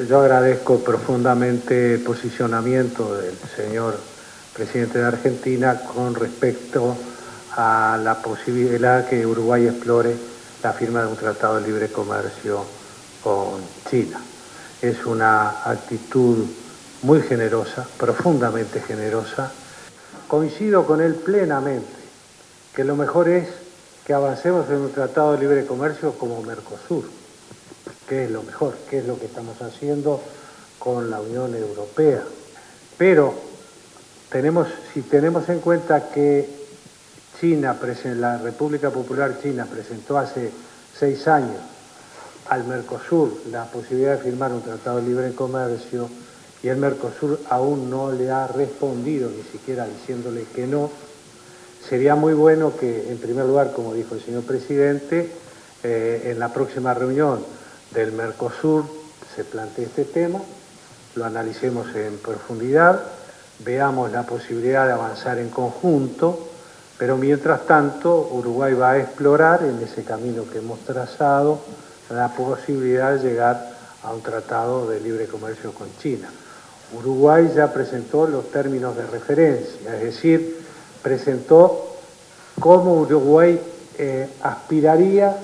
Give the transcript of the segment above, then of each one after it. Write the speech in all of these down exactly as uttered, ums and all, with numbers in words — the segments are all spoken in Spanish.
Yo agradezco profundamente el posicionamiento del señor presidente de Argentina con respecto a la posibilidad que Uruguay explore la firma de un tratado de libre comercio con China. Es una actitud muy generosa, profundamente generosa. Coincido con él plenamente que lo mejor es que avancemos en un tratado de libre comercio como Mercosur, que es lo mejor, que es lo que estamos haciendo con la Unión Europea. Pero tenemos, si tenemos en cuenta que China, la República Popular China presentó hace seis años al Mercosur la posibilidad de firmar un tratado de libre comercio y el Mercosur aún no le ha respondido, ni siquiera diciéndole que no, sería muy bueno que, en primer lugar, como dijo el señor presidente, eh, en la próxima reunión del Mercosur se plantee este tema, lo analicemos en profundidad, veamos la posibilidad de avanzar en conjunto, pero mientras tanto Uruguay va a explorar en ese camino que hemos trazado la posibilidad de llegar a un tratado de libre comercio con China. Uruguay ya presentó los términos de referencia, es decir, presentó cómo Uruguay eh, aspiraría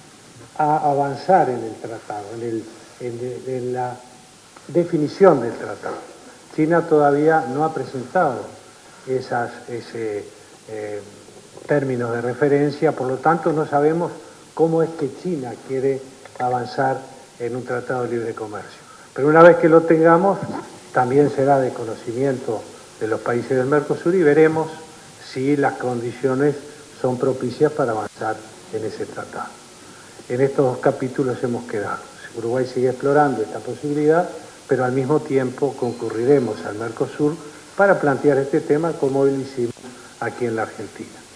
a avanzar en el tratado, en, el, en, en la definición del tratado. China todavía no ha presentado esas, ese eh, términos de referencia, por lo tanto no sabemos cómo es que China quiere avanzar en un tratado de libre comercio. Pero una vez que lo tengamos, también será de conocimiento de los países del Mercosur y veremos si las condiciones son propicias para avanzar en ese tratado. En estos dos capítulos hemos quedado. Uruguay sigue explorando esta posibilidad, pero al mismo tiempo concurriremos al Mercosur para plantear este tema como lo hicimos aquí en la Argentina.